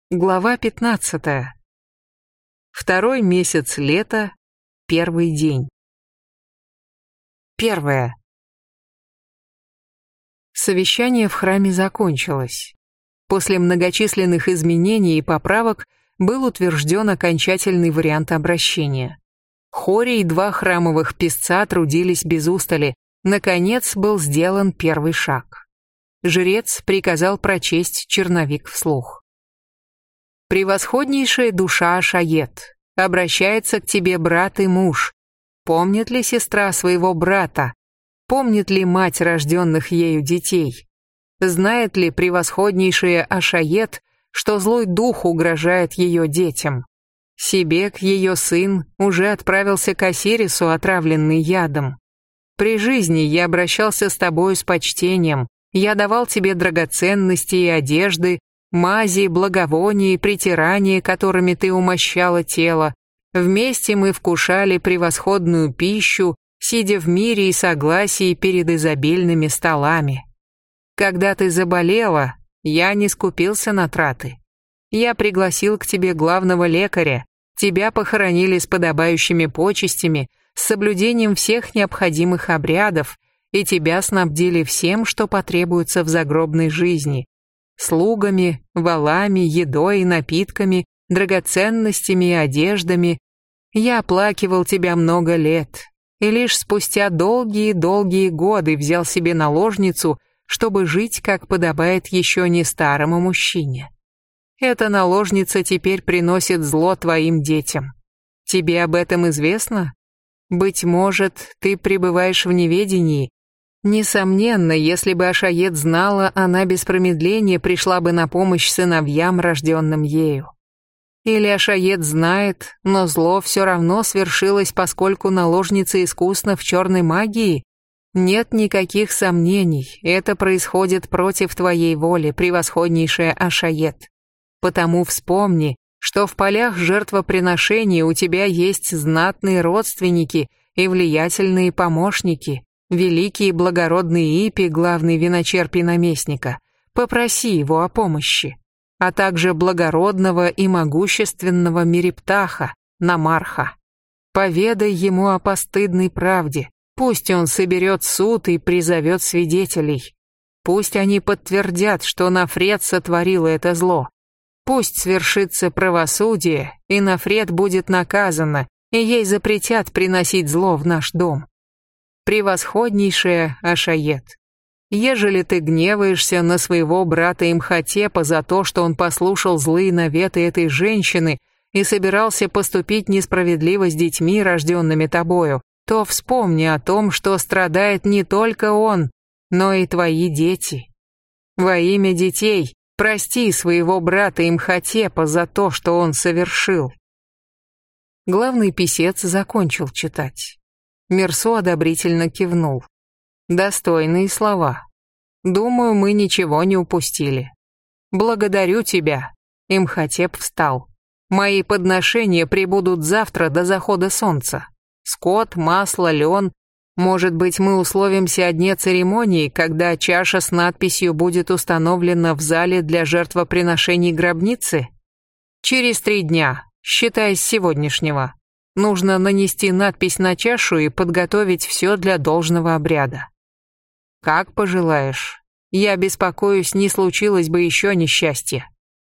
Глава 15. Второй месяц лета, первый день. 1. Совещание в храме закончилось. После многочисленных изменений и поправок был утвержден окончательный вариант обращения. Хори и 2 храмовых песца трудились без устали. Наконец был сделан первый шаг. Жрец приказал прочесть черновик вслух. «Превосходнейшая душа Ашает, обращается к тебе брат и муж. Помнит ли сестра своего брата? Помнит ли мать рожденных ею детей? Знает ли превосходнейшая Ашает, что злой дух угрожает ее детям? Себек, ее сын, уже отправился к Осирису, отравленный ядом. При жизни я обращался с тобою с почтением, я давал тебе драгоценности и одежды, мази, благовония и притирания, которыми ты умощала тело. Вместе мы вкушали превосходную пищу, сидя в мире и согласии перед изобильными столами. Когда ты заболела, я не скупился на траты. Я пригласил к тебе главного лекаря, тебя похоронили с подобающими почестями, с соблюдением всех необходимых обрядов, и тебя снабдили всем, что потребуется в загробной жизни. Слугами, валами, едой и напитками, драгоценностями и одеждами. Я оплакивал тебя много лет, и лишь спустя долгие-долгие годы взял себе наложницу, чтобы жить, как подобает еще не старому мужчине. Эта наложница теперь приносит зло твоим детям. Тебе об этом известно? Быть может, ты пребываешь в неведении. Несомненно, если бы Ашает знала, она без промедления пришла бы на помощь сыновьям, рожденным ею. Или Ашает знает, но зло все равно свершилось, поскольку наложница искусна в черной магии? Нет никаких сомнений, это происходит против твоей воли, превосходнейшая Ашает. Потому вспомни, что в полях жертвоприношения у тебя есть знатные родственники и влиятельные помощники. Великий и благородный Ипи, главный виночерпий наместника, попроси его о помощи, а также благородного и могущественного Мерептаха, Намарха. Поведай ему о постыдной правде, пусть он соберет суд и призовет свидетелей. Пусть они подтвердят, что Нафрет сотворила это зло. Пусть свершится правосудие, и Нафрет будет наказана, и ей запретят приносить зло в наш дом. Превосходнейшая Ашает, ежели ты гневаешься на своего брата Имхотепа за то, что он послушал злые наветы этой женщины и собирался поступить несправедливо с детьми, рожденными тобою, то вспомни о том, что страдает не только он, но и твои дети. Во имя детей прости своего брата Имхотепа за то, что он совершил. Главный писец закончил читать. Мерсо одобрительно кивнул. Достойные слова. Думаю, мы ничего не упустили. Благодарю тебя. Имхотеп встал. Мои подношения прибудут завтра до захода солнца. Скот, масло, лен. Может быть, мы условимся о дне церемонии, когда чаша с надписью будет установлена в зале для жертвоприношений гробницы? Через 3 дня, считай с сегодняшнего. Нужно нанести надпись на чашу и подготовить все для должного обряда. Как пожелаешь. Я беспокоюсь, не случилось бы еще несчастье.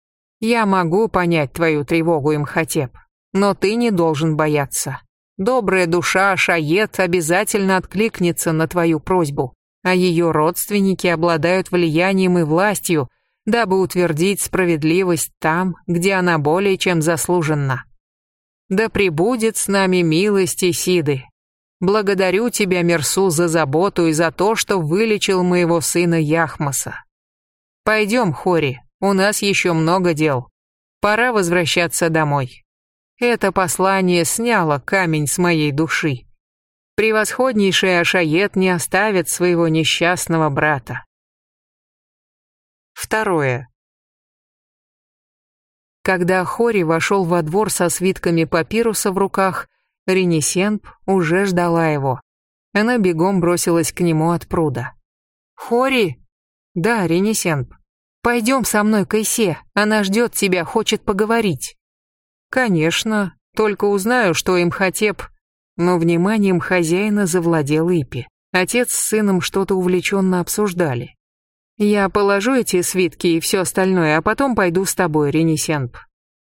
Я могу понять твою тревогу, Имхотеп, но ты не должен бояться. Добрая душа Ашает обязательно откликнется на твою просьбу, а ее родственники обладают влиянием и властью, дабы утвердить справедливость там, где она более чем заслуженна. Да пребудет с нами милость Исиды. Благодарю тебя, Мерсу, за заботу и за то, что вылечил моего сына Яхмоса. Пойдем, Хори, у нас еще много дел. Пора возвращаться домой. Это послание сняло камень с моей души. Превосходнейшая Ашает не оставит своего несчастного брата. 2. Когда Хори вошел во двор со свитками папируса в руках, Ренесенб уже ждала его. Она бегом бросилась к нему от пруда. «Хори!» «Да, Ренесенб». Пойдем со мной к Исе, она ждет тебя, хочет поговорить». «Конечно, только узнаю, что им Имхотеп». Но вниманием хозяина завладел Ипи. Отец с сыном что-то увлеченно обсуждали. «Я положу эти свитки и все остальное, а потом пойду с тобой, Ренесенп».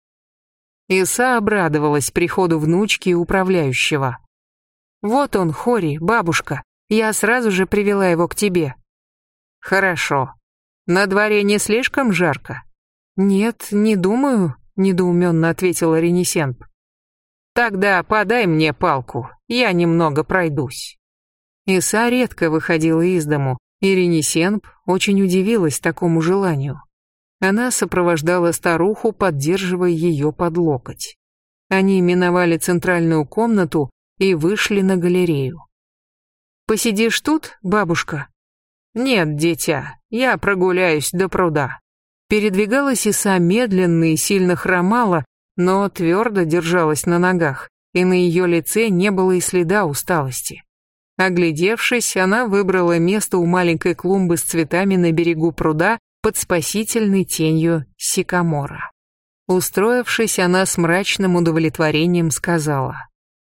Иса обрадовалась приходу внучки и управляющего. «Вот он, Хори, бабушка. Я сразу же привела его к тебе». «Хорошо. На дворе не слишком жарко?» «Нет, не думаю», — недоуменно ответила Ренесенп. «Тогда подай мне палку, я немного пройдусь». Иса редко выходила из дому, и Ренесенп очень удивилась такому желанию. Она сопровождала старуху, поддерживая ее под локоть. Они миновали центральную комнату и вышли на галерею. «Посидишь тут, бабушка?» «Нет, дитя, я прогуляюсь до пруда». Передвигалась Иса медленно и сильно хромала, но твердо держалась на ногах, и на ее лице не было и следа усталости. Оглядевшись, она выбрала место у маленькой клумбы с цветами на берегу пруда под спасительной тенью сикамора. Устроившись, она с мрачным удовлетворением сказала: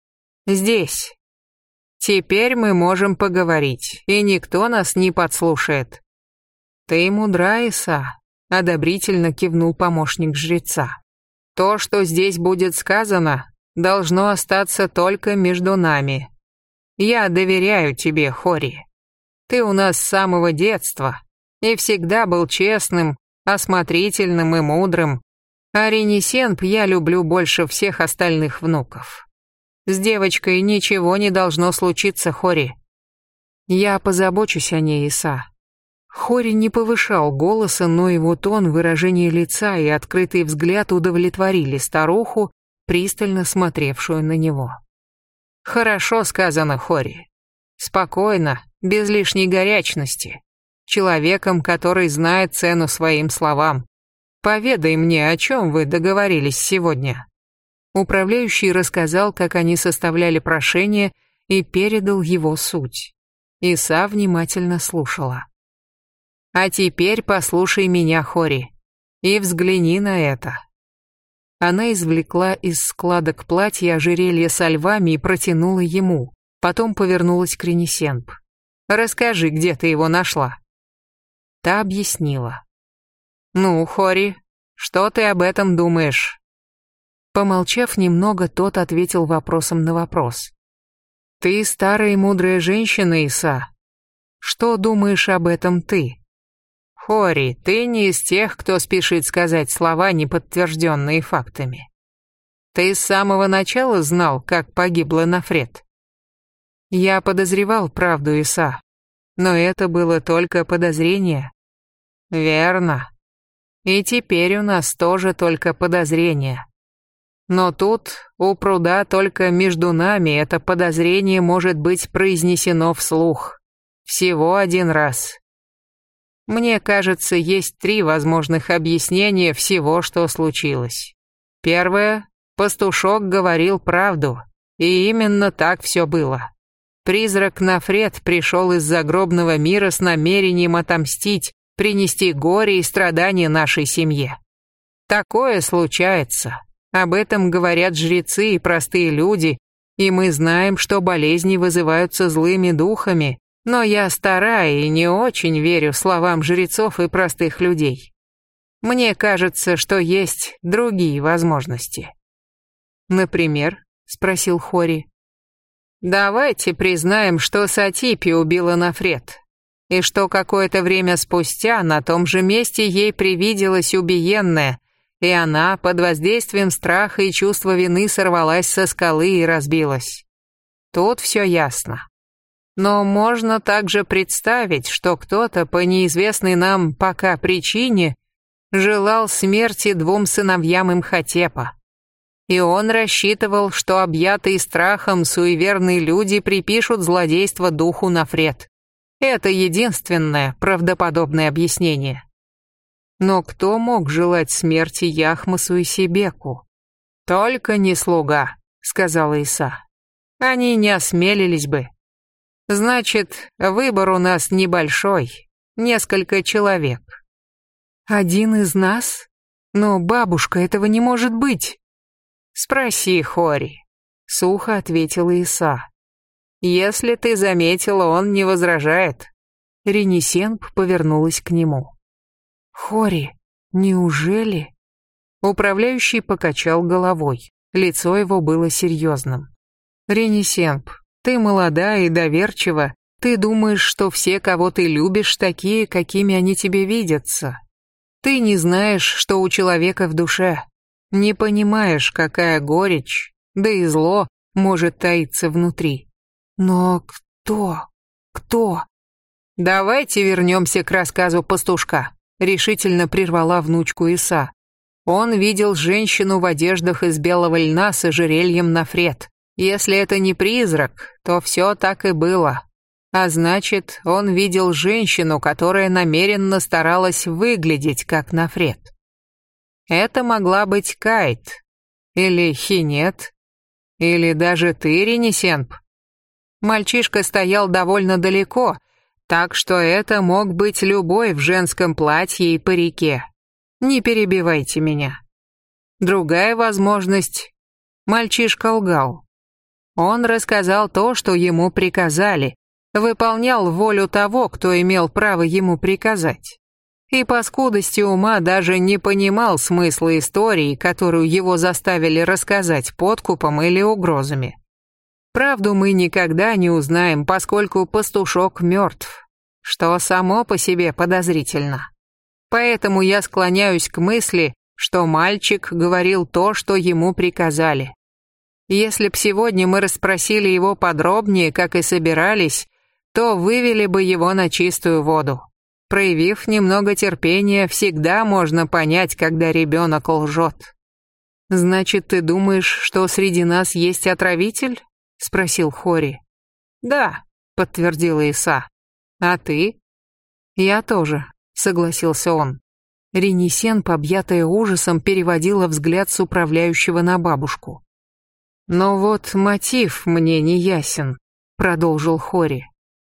«Здесь. Теперь мы можем поговорить, и никто нас не подслушает». «Ты мудра, Иса», — одобрительно кивнул помощник жреца. «То, что здесь будет сказано, должно остаться только между нами. Я доверяю тебе, Хори. Ты у нас с самого детства и всегда был честным, осмотрительным и мудрым, а Ренесенп я люблю больше всех остальных внуков. С девочкой ничего не должно случиться, Хори. Я позабочусь о ней, Иса». Хори не повышал голоса, но его тон, выражение лица и открытый взгляд удовлетворили старуху, пристально смотревшую на него. «Хорошо сказано, Хори. Спокойно, без лишней горячности. Человеком, который знает цену своим словам. Поведай мне, о чем вы договорились сегодня». Управляющий рассказал, как они составляли прошение, и передал его суть. Иса внимательно слушала. «А теперь послушай меня, Хори, и взгляни на это». Она извлекла из складок платья ожерелье со львами и протянула ему, потом повернулась к Ренесенп. «Расскажи, где ты его нашла?» Та объяснила. «Ну, Хори, что ты об этом думаешь?» Помолчав немного, тот ответил вопросом на вопрос. «Ты старая и мудрая женщина, Иса. Что думаешь об этом ты?» «Хори, ты не из тех, кто спешит сказать слова, не подтвержденные фактами. Ты с самого начала знал, как погибла Нафрет?» «Я подозревал правду, Иса, но это было только подозрение». «Верно. И теперь у нас тоже только подозрение. Но тут, у пруда, только между нами это подозрение может быть произнесено вслух. Всего один раз. Мне кажется, есть 3 возможных объяснения всего, что случилось. Первое. Пастушок говорил правду, и именно так все было. Призрак Нафрет пришел из загробного мира с намерением отомстить, принести горе и страдания нашей семье. Такое случается. Об этом говорят жрецы и простые люди, и мы знаем, что болезни вызываются злыми духами, но я старая и не очень верю словам жрецов и простых людей. Мне кажется, что есть другие возможности». «Например?» — спросил Хори. «Давайте признаем, что Сатипи убила Нафрет, и что какое-то время спустя на том же месте ей привиделось убиенное, и она под воздействием страха и чувства вины сорвалась со скалы и разбилась. Тут все ясно. Но можно также представить, что кто-то по неизвестной нам пока причине желал смерти 2 сыновьям Имхотепа. И он рассчитывал, что объятые страхом суеверные люди припишут злодейство духу Нафрет. Это единственное правдоподобное объяснение. Но кто мог желать смерти Яхмасу и Себеку? «Только не слуга», — сказала Иса. «Они не осмелились бы. Значит, выбор у нас небольшой, несколько человек. Один из нас? Но, бабушка, этого не может быть. Спроси Хори, сухо ответила Иса. Если ты заметила, он не возражает. Ренесенб повернулась к нему. Хори, неужели? Управляющий покачал головой. Лицо его было серьезным. Ренесенб, ты молода и доверчива. Ты думаешь, что все, кого ты любишь, такие, какими они тебе видятся. Ты не знаешь, что у человека в душе. Не понимаешь, какая горечь, да и зло может таиться внутри. Но кто? Кто? Давайте вернемся к рассказу пастушка, решительно прервала внучку Иса. Он видел женщину в одеждах из белого льна с ожерельем Нафрет. Если это не призрак, то все так и было. А значит, он видел женщину, которая намеренно старалась выглядеть как Нафрет. Это могла быть Кайт, или Хинет, или даже ты, Ренесенб. Мальчишка стоял довольно далеко, так что это мог быть любой в женском платье и парике. Не перебивайте меня. Другая возможность. Мальчишка лгал. Он рассказал то, что ему приказали, выполнял волю того, кто имел право ему приказать. И по скудости ума даже не понимал смысла истории, которую его заставили рассказать подкупом или угрозами. Правду мы никогда не узнаем, поскольку пастушок мертв, что само по себе подозрительно. Поэтому я склоняюсь к мысли, что мальчик говорил то, что ему приказали. Если б сегодня мы расспросили его подробнее, как и собирались, то вывели бы его на чистую воду. Проявив немного терпения, всегда можно понять, когда ребенок лжет. «Значит, ты думаешь, что среди нас есть отравитель?» — спросил Хори. «Да», — подтвердила Иса. «А ты?» «Я тоже», — согласился он. Ренесенб, объятая ужасом, переводила взгляд с управляющего на бабушку. «Но вот мотив мне не ясен», — продолжил Хори.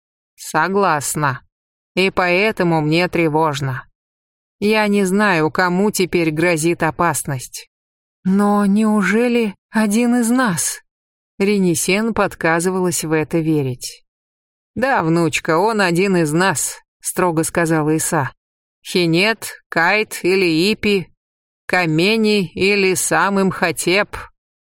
«Согласна. И поэтому мне тревожно. Я не знаю, кому теперь грозит опасность». «Но неужели один из нас?» Ренесенб отказывалась в это верить. «Да, внучка, он один из нас», — строго сказала Иса. «Хинет, Кайт или Ипи, Камени или сам Имхотеп.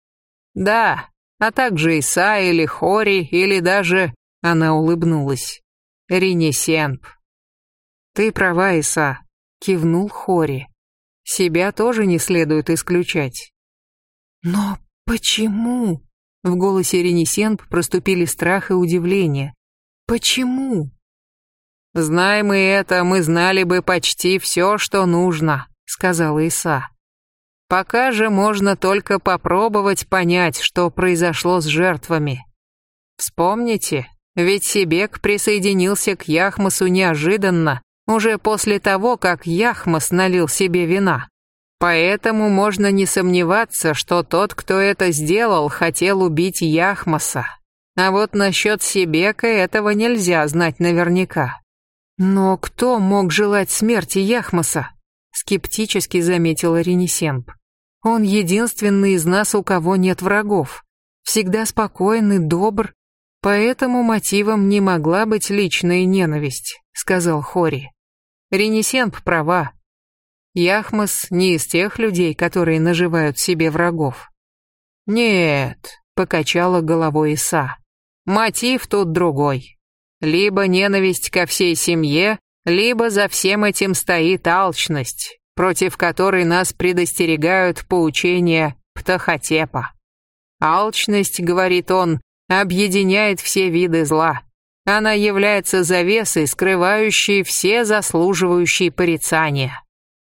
Да, а также Иса или Хори или даже...» Она улыбнулась. «Ренесенб». «Ты права, Иса», — кивнул Хори. «Себя тоже не следует исключать». «Но почему?» В голосе Ренесенб проступили страх и удивление. «Почему?» «Знаем мы это, мы знали бы почти все, что нужно», — сказала Иса. «Пока же можно только попробовать понять, что произошло с жертвами. Вспомните, ведь Себек присоединился к Яхмасу неожиданно, уже после того, как Яхмас налил себе вина. Поэтому можно не сомневаться, что тот, кто это сделал, хотел убить Яхмаса. А вот насчет Себека этого нельзя знать наверняка». «Но кто мог желать смерти Яхмаса?» — скептически заметила Ренесенб. «Он единственный из нас, у кого нет врагов. Всегда спокоен и добр. Поэтому мотивом не могла быть личная ненависть», — сказал Хори. Ренесенб права. Яхмас не из тех людей, которые наживают себе врагов. «Нет», — покачала головой Иса. «Мотив тут другой. Либо ненависть ко всей семье, либо за всем этим стоит алчность, против которой нас предостерегают поучения Птахотепа. Алчность, говорит он, объединяет все виды зла. Она является завесой, скрывающей все заслуживающие порицания».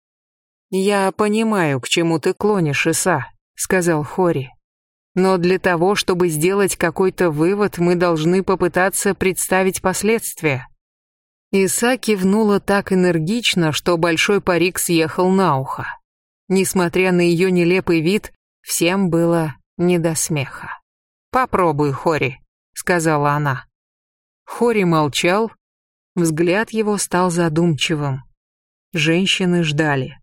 «Я понимаю, к чему ты клонишь, Иса», — сказал Хори. «Но для того, чтобы сделать какой-то вывод, мы должны попытаться представить последствия». Иса кивнула так энергично, что большой парик съехал на ухо. Несмотря на ее нелепый вид, всем было не до смеха. «Попробуй, Хори», — сказала она. Хори молчал, взгляд его стал задумчивым. Женщины ждали.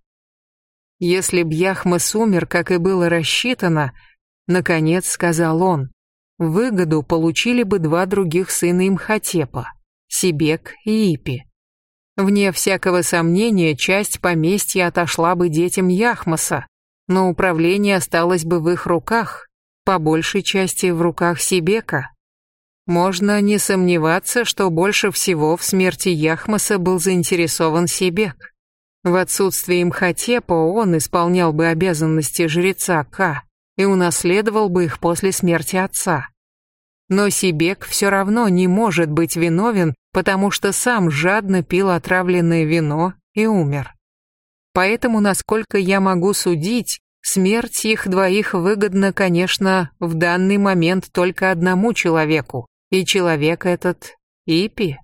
Если б Яхмос умер, как и было рассчитано, наконец сказал он, выгоду получили бы два других сына Имхотепа, Себек и Ипи. Вне всякого сомнения, часть поместья отошла бы детям Яхмоса, но управление осталось бы в их руках, по большей части в руках Себека. Можно не сомневаться, что больше всего в смерти Яхмоса был заинтересован Себек. В отсутствие Имхотепа он исполнял бы обязанности жреца Ка и унаследовал бы их после смерти отца. Но Себек все равно не может быть виновен, потому что сам жадно пил отравленное вино и умер. Поэтому, насколько я могу судить, смерть их двоих выгодна, конечно, в данный момент только одному человеку, и человек этот Ипи.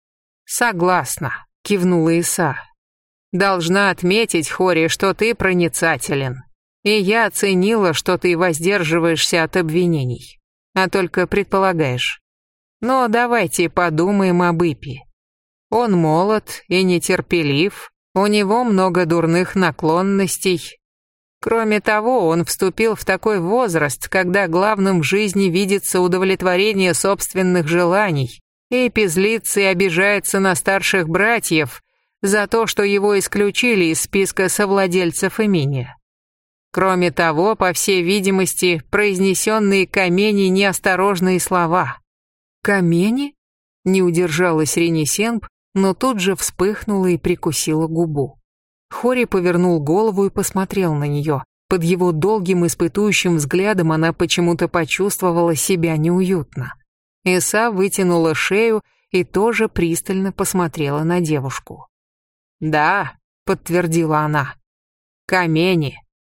«Согласна», — кивнула Иса. «Должна отметить, Хори, что ты проницателен, и я оценила, что ты воздерживаешься от обвинений, а только предполагаешь. Но давайте подумаем об Ипи. Он молод и нетерпелив, у него много дурных наклонностей. Кроме того, он вступил в такой возраст, когда главным в жизни видится удовлетворение собственных желаний. Ипи злится и обижается на старших братьев за то, что его исключили из списка совладельцев имения. Кроме того, по всей видимости, произнесенные Камени неосторожные слова. «Камени?» — не удержалась Ренесенб, но тут же вспыхнула и прикусила губу. Хори повернул голову и посмотрел на нее. Под его долгим испытующим взглядом она почему-то почувствовала себя неуютно. Иса вытянула шею и тоже пристально посмотрела на девушку. «Да», — подтвердила она, — «Камени».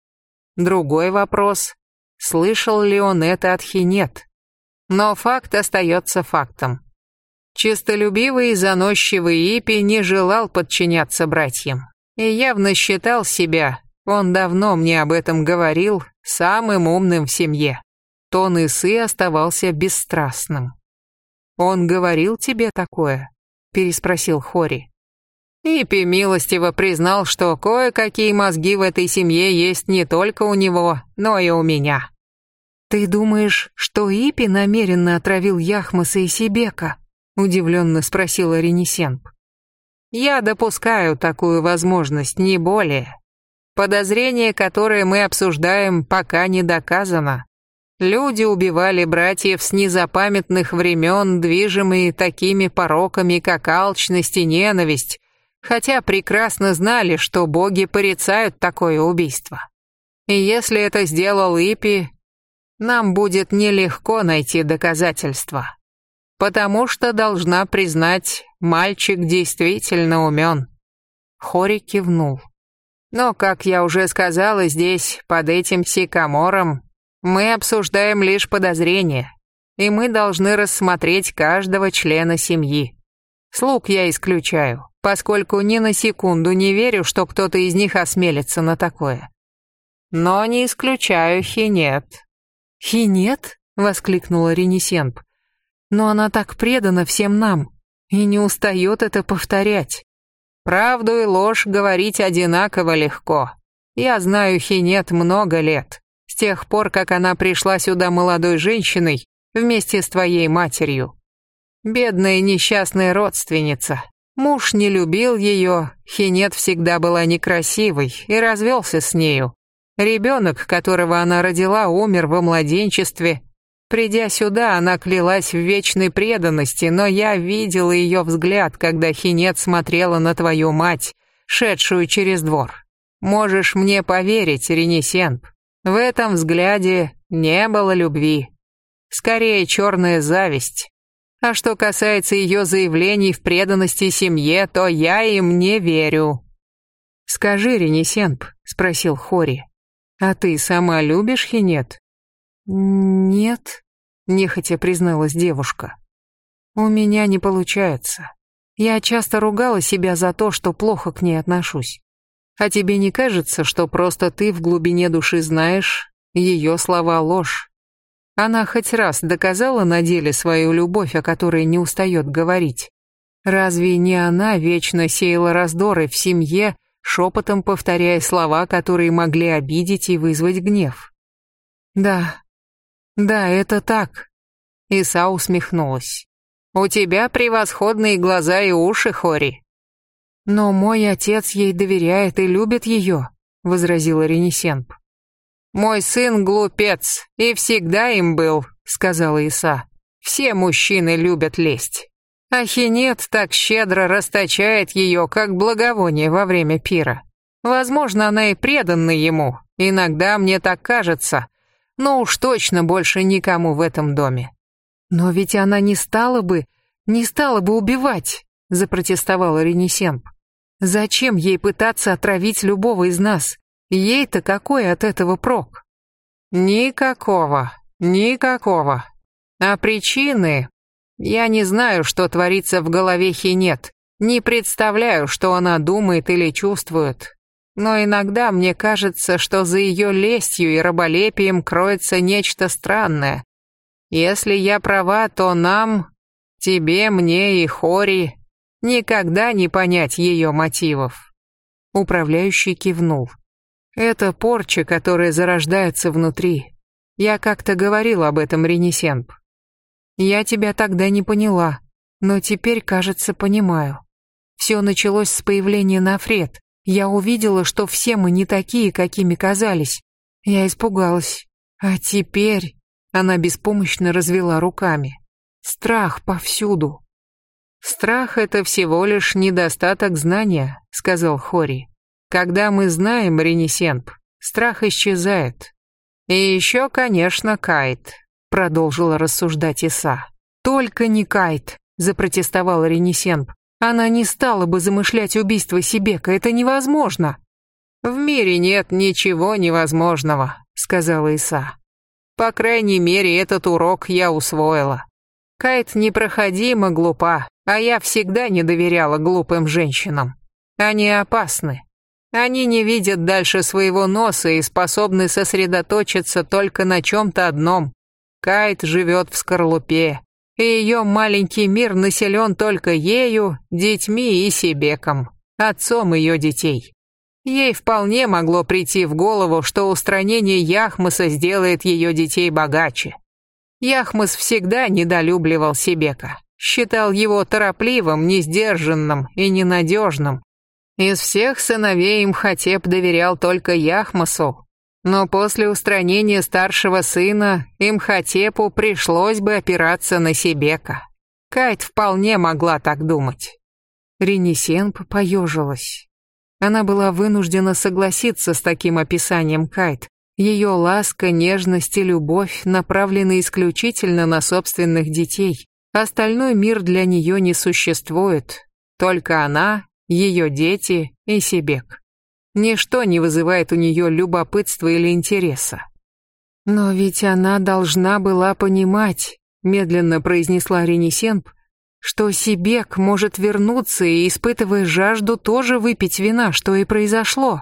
Другой вопрос, слышал ли он это от Хинет. Но факт остается фактом. Честолюбивый и заносчивый Ипи не желал подчиняться братьям. И явно считал себя, он давно мне об этом говорил, самым умным в семье. Тон Исы оставался бесстрастным. «Он говорил тебе такое?» — переспросил Хори. Ипи милостиво признал, что кое-какие мозги в этой семье есть не только у него, но и у меня. «Ты думаешь, что Ипи намеренно отравил Яхмоса и Себека?» — удивленно спросила Ренесенб. «Я допускаю такую возможность, не более. Подозрение, которое мы обсуждаем, пока не доказано. Люди убивали братьев с незапамятных времен, движимые такими пороками, как алчность и ненависть, хотя прекрасно знали, что боги порицают такое убийство. И если это сделал Ипи, нам будет нелегко найти доказательства. Потому что, должна признать, мальчик действительно умен». Хори кивнул. «Но, как я уже сказала, здесь, под этим сикамором, мы обсуждаем лишь подозрения, и мы должны рассмотреть каждого члена семьи. Слуг я исключаю, поскольку ни на секунду не верю, что кто-то из них осмелится на такое. Но не исключаю Хинет». «Хинет?» — воскликнула Ренесенб. «Но она так предана всем нам и не устает это повторять. Правду и ложь говорить одинаково легко. Я знаю Хинет много лет, с тех пор, как она пришла сюда молодой женщиной вместе с твоей матерью. Бедная несчастная родственница. Муж не любил ее, Хинет всегда была некрасивой и развелся с нею. Ребенок, которого она родила, умер во младенчестве. Придя сюда, она клялась в вечной преданности, но я видела ее взгляд, когда Хинет смотрела на твою мать, шедшую через двор. Можешь мне поверить, Ренесенб, в этом взгляде не было любви. Скорее, черная зависть. А что касается ее заявлений в преданности семье, то я им не верю». «Скажи, Ренесенб», — спросил Хори, — «а ты сама любишь Хинет?» «Нет», — нехотя призналась девушка. «У меня не получается. Я часто ругала себя за то, что плохо к ней отношусь. А тебе не кажется, что просто ты в глубине души знаешь, ее слова ложь? Она хоть раз доказала на деле свою любовь, о которой не устает говорить?» Разве не она вечно сеяла раздоры в семье, шепотом повторяя слова, которые могли обидеть и вызвать гнев? Да, это так. Иса усмехнулась. У тебя превосходные глаза и уши, Хори. Но мой отец ей доверяет и любит ее, возразила Ренесенп. Мой сын глупец и всегда им был, сказала Иса. Все мужчины любят лесть. Ахинет так щедро расточает ее, как благовоние во время пира. Возможно, она и преданна ему, иногда мне так кажется, но уж точно больше никому в этом доме. Но ведь она не стала бы убивать, запротестовала Ренесенп. Зачем ей пытаться отравить любого из нас? Ей-то какой от этого прок? Никакого. А причины... Я не знаю, что творится в голове Хинет, не представляю, что она думает или чувствует. Но иногда мне кажется, что за ее лестью и раболепием кроется нечто странное. Если я права, то нам, тебе, мне и Хори, никогда не понять ее мотивов. Управляющий кивнул. Это порча, которая зарождается внутри. Я как-то говорил об этом, Ренесенп. Я тебя тогда не поняла, но теперь, кажется, понимаю. Все началось с появления Нафрет. Я увидела, что все мы не такие, какими казались. Я испугалась. А теперь... Она беспомощно развела руками. Страх повсюду. Страх — это всего лишь недостаток знания, сказал Хори. Когда мы знаем, Ренесенп, страх исчезает. И еще, конечно, Кайт, продолжила рассуждать Иса. Только не Кайт, запротестовала Ренесенп. Она не стала бы замышлять убийство Себека, это невозможно. В мире нет ничего невозможного, сказала Иса. По крайней мере, этот урок я усвоила. Кайт непроходимо глупа, а я всегда не доверяла глупым женщинам. Они опасны. Они не видят дальше своего носа и способны сосредоточиться только на чем-то одном. Кайт живет в скорлупе, и ее маленький мир населен только ею, детьми и Себеком, отцом ее детей. Ей вполне могло прийти в голову, что устранение Яхмоса сделает ее детей богаче. Яхмос всегда недолюбливал Себека, считал его торопливым, несдержанным и ненадежным. Из всех сыновей Имхотеп доверял только Яхмосу, но после устранения старшего сына Имхотепу пришлось бы опираться на Себека. Кайт вполне могла так думать. Ренесенп поежилась. Она была вынуждена согласиться с таким описанием Кайт. Ее ласка, нежность и любовь направлены исключительно на собственных детей. Остальной мир для нее не существует. Только она, ее дети и Себек. Ничто не вызывает у нее любопытства или интереса. «Но ведь она должна была понимать», — медленно произнесла Ренесенп, что Себек может вернуться и, испытывая жажду, тоже выпить вина, что и произошло.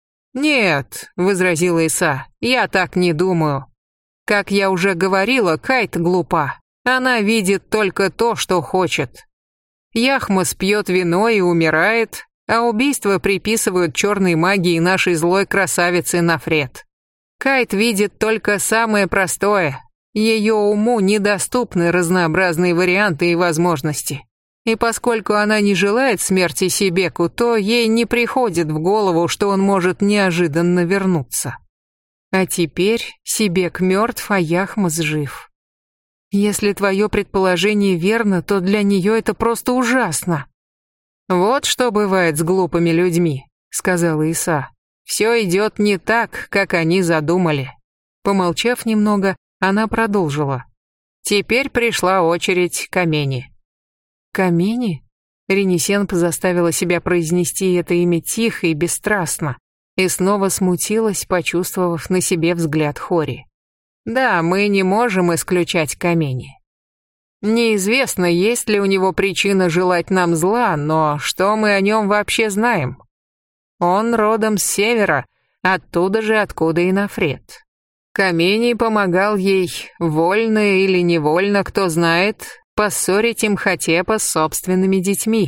«Нет», — возразила Иса, — «я так не думаю. Как я уже говорила, Кайт глупа. Она видит только то, что хочет. Яхмос пьет вино и умирает, а убийства приписывают черной магии нашей злой красавицы Нафрет. Кайт видит только самое простое. Ее уму недоступны разнообразные варианты и возможности. И поскольку она не желает смерти Себеку, то ей не приходит в голову, что он может неожиданно вернуться. А теперь Себек мертв, а Яхмос жив. Если твое предположение верно, то для нее это просто ужасно. «Вот что бывает с глупыми людьми», — сказала Иса. «Все идет не так, как они задумали». Помолчав немного, она продолжила. «Теперь пришла очередь Камени». «Камени?» Ренесенп заставила себя произнести это имя тихо и бесстрастно, и снова смутилась, почувствовав на себе взгляд Хори. «Да, мы не можем исключать Камени. Неизвестно, есть ли у него причина желать нам зла, но что мы о нем вообще знаем? Он родом с севера, оттуда же, откуда и Нафрет. Камени помогал ей, вольно или невольно, кто знает, поссорить Имхотепа с собственными детьми.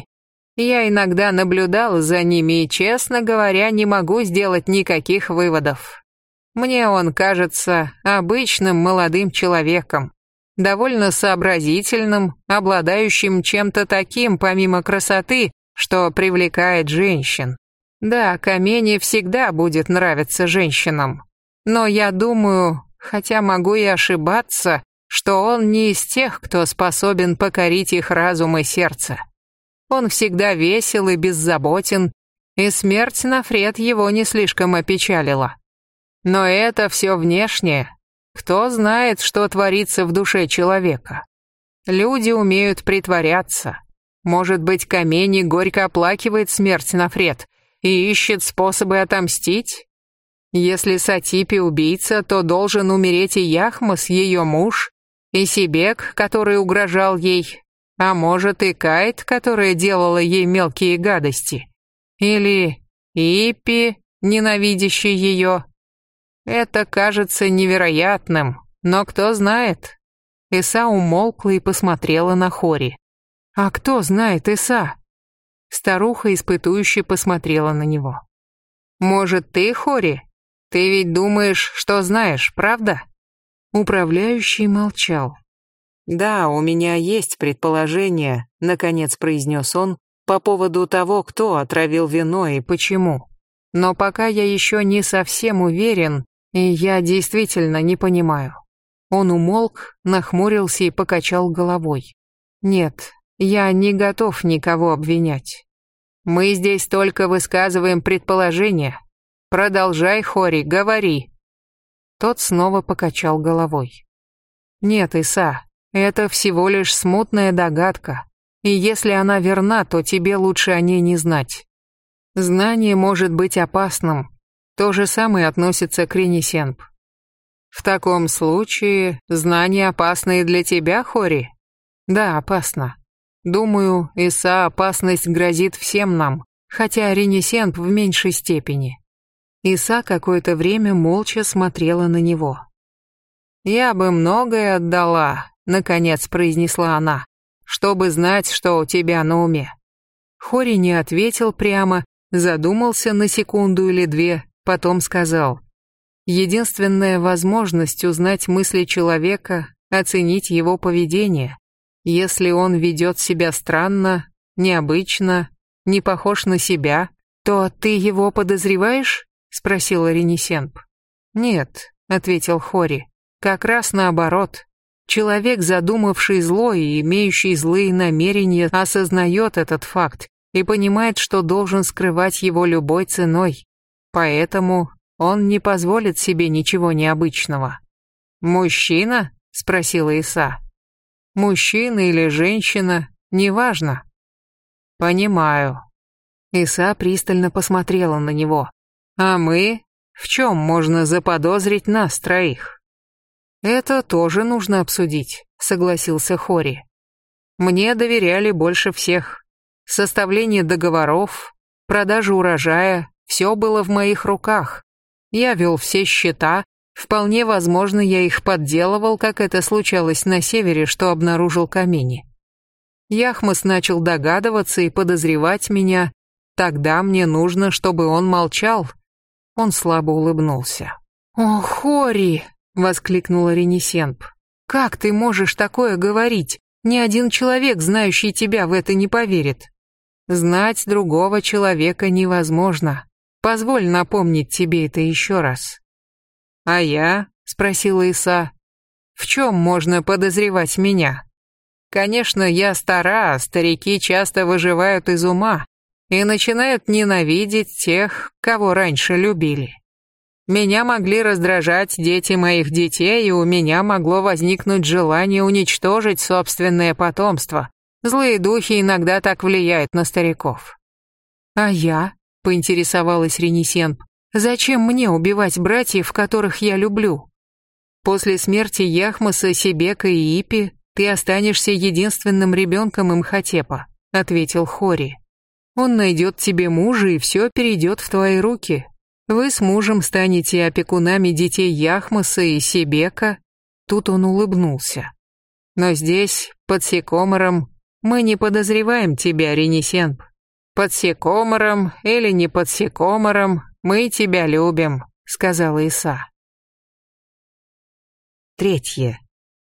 Я иногда наблюдал за ними и, честно говоря, не могу сделать никаких выводов. Мне он кажется обычным молодым человеком, довольно сообразительным, обладающим чем-то таким, помимо красоты, что привлекает женщин. Да, Камени всегда будет нравиться женщинам, но я думаю, хотя могу и ошибаться, что он не из тех, кто способен покорить их разум и сердце. Он всегда весел и беззаботен, и смерть Нафрет его не слишком опечалила. Но это все внешнее. Кто знает, что творится в душе человека? Люди умеют притворяться. Может быть, Камени горько оплакивает смерть Нафрет и ищет способы отомстить? Если Сатипи убийца, то должен умереть и Яхмос, ее муж, и Себек, который угрожал ей, а может и Кайт, которая делала ей мелкие гадости, или Иппи, ненавидящий ее. Это кажется невероятным, но кто знает? Иса умолкла и посмотрела на Хори. «А кто знает, Иса?» Старуха испытующе посмотрела на него. «Может, ты, Хори? Ты ведь думаешь, что знаешь, правда?» Управляющий молчал. «Да, у меня есть предположение», — наконец произнес он, «по поводу того, кто отравил вино и почему. Но пока я еще не совсем уверен, и я действительно не понимаю». Он умолк, нахмурился и покачал головой. «Нет, я не готов никого обвинять. Мы здесь только высказываем предположения. Продолжай, Хори, говори». Тот снова покачал головой. «Нет, Иса, это всего лишь смутная догадка, и если она верна, то тебе лучше о ней не знать. Знание может быть опасным. То же самое относится к Ренесенб. В таком случае знание опасно и для тебя, Хори? Да, опасно. Думаю, Иса, опасность грозит всем нам, хотя Ренесенб в меньшей степени». Иса какое-то время молча смотрела на него. «Я бы многое отдала», — наконец произнесла она, «чтобы знать, что у тебя на уме». Хори не ответил прямо, задумался на секунду или две, потом сказал: «Единственная возможность узнать мысли человека — оценить его поведение. Если он ведет себя странно, необычно, не похож на себя, то ты его подозреваешь?» — спросила Ренесенб. «Нет», — ответил Хори, — «как раз наоборот. Человек, задумавший зло и имеющий злые намерения, осознает этот факт и понимает, что должен скрывать его любой ценой. Поэтому он не позволит себе ничего необычного». «Мужчина?» — спросила Иса. «Мужчина или женщина, неважно». «Понимаю». Иса пристально посмотрела на него. «А мы? В чем можно заподозрить нас троих?» «Это тоже нужно обсудить», — согласился Хори. «Мне доверяли больше всех. Составление договоров, продажа урожая — все было в моих руках. Я вел все счета, вполне возможно, я их подделывал, как это случалось на севере, что обнаружил Камени. Яхмос начал догадываться и подозревать меня. Тогда мне нужно, чтобы он молчал». Он слабо улыбнулся. «О, Хори!» — воскликнула Ренесенб. «Как ты можешь такое говорить? Ни один человек, знающий тебя, в это не поверит». «Знать другого человека невозможно. Позволь напомнить тебе это еще раз». «А я?» — спросила Иса. «В чем можно подозревать меня? Конечно, я стара, а старики часто выживают из ума и начинают ненавидеть тех, кого раньше любили. Меня могли раздражать дети моих детей, и у меня могло возникнуть желание уничтожить собственное потомство. Злые духи иногда так влияют на стариков». «А я?» — поинтересовалась Ренесенб. «Зачем мне убивать братьев, которых я люблю? После смерти Яхмоса, Себека и Ипи ты останешься единственным ребенком Имхотепа», — ответил Хори. «Он найдет тебе мужа, и все перейдет в твои руки. Вы с мужем станете опекунами детей Яхмоса и Себека». Тут он улыбнулся. «Но здесь Под Сикомором мы не подозреваем тебя, Ренесенб. Под Сикомором или не под Сикомором мы тебя любим, сказала Иса. 3.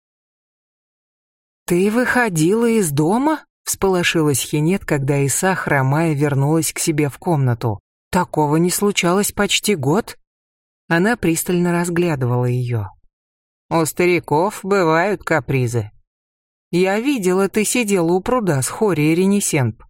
Ты выходила из дома? Всполошилась Хинет, когда Иса, хромая, вернулась к себе в комнату. Такого не случалось почти год. Она пристально разглядывала ее. У стариков бывают капризы. Я видела, ты сидела у пруда с Хори и Ренесенб.